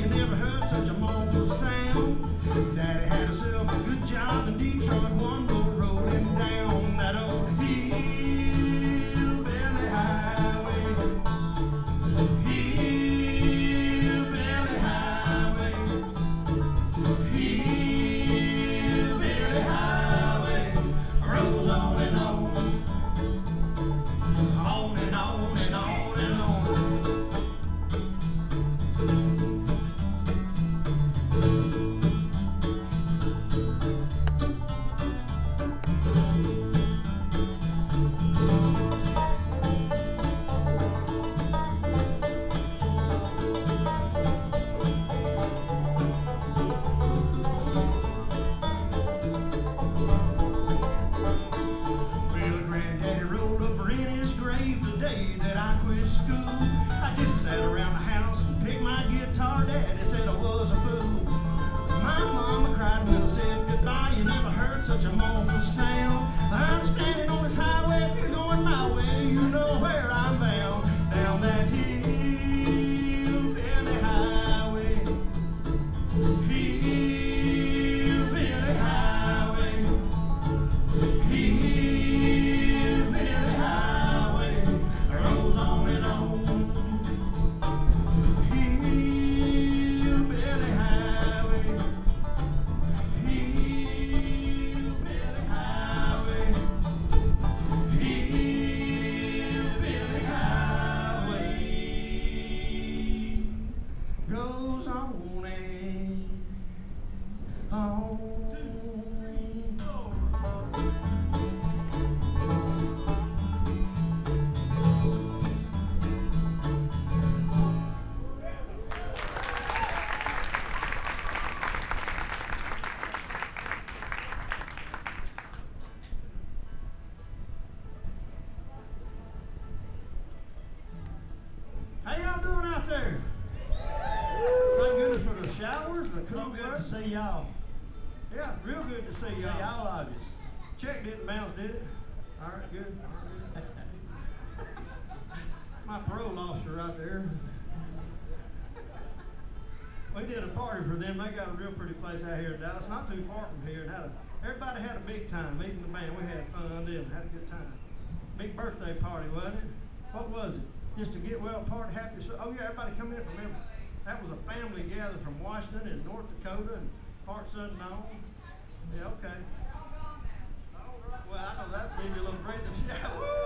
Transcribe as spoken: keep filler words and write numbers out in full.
you never heard such a mournful sound. Daddy had himself a good job in Detroit, one go rolling down that old hillbilly highway. Hillbilly highway. Hillbilly highway. Rolls on and on. On and on and on and on. Such a mournful sound. I'm standing on this highway. If you're going my way, you know where I'm bound. Down that hillbilly highway. Hillbilly highway. Hillbilly highway. Rolls on and on. Hillbilly highway. Goes on and on. How y'all doing out there? Thank goodness for the showers, the cool Good weather. to see y'all. Yeah, real good to see See y'all. all of you. Check didn't bounce, did it? All right, good. My parole officer right there. We did a party for them. They got a real pretty place out here in Dallas, not too far from here. And had a, everybody had a big time, even the band. We had fun, didn't we? Had a good time. Big birthday party, wasn't it? What was it? Just to get well party, happy. So, oh yeah, everybody come in from every. That was a family gathered from Washington and North Dakota and parts unknown. Yeah, okay. All right. Well, I know that gave you a little break. Yeah.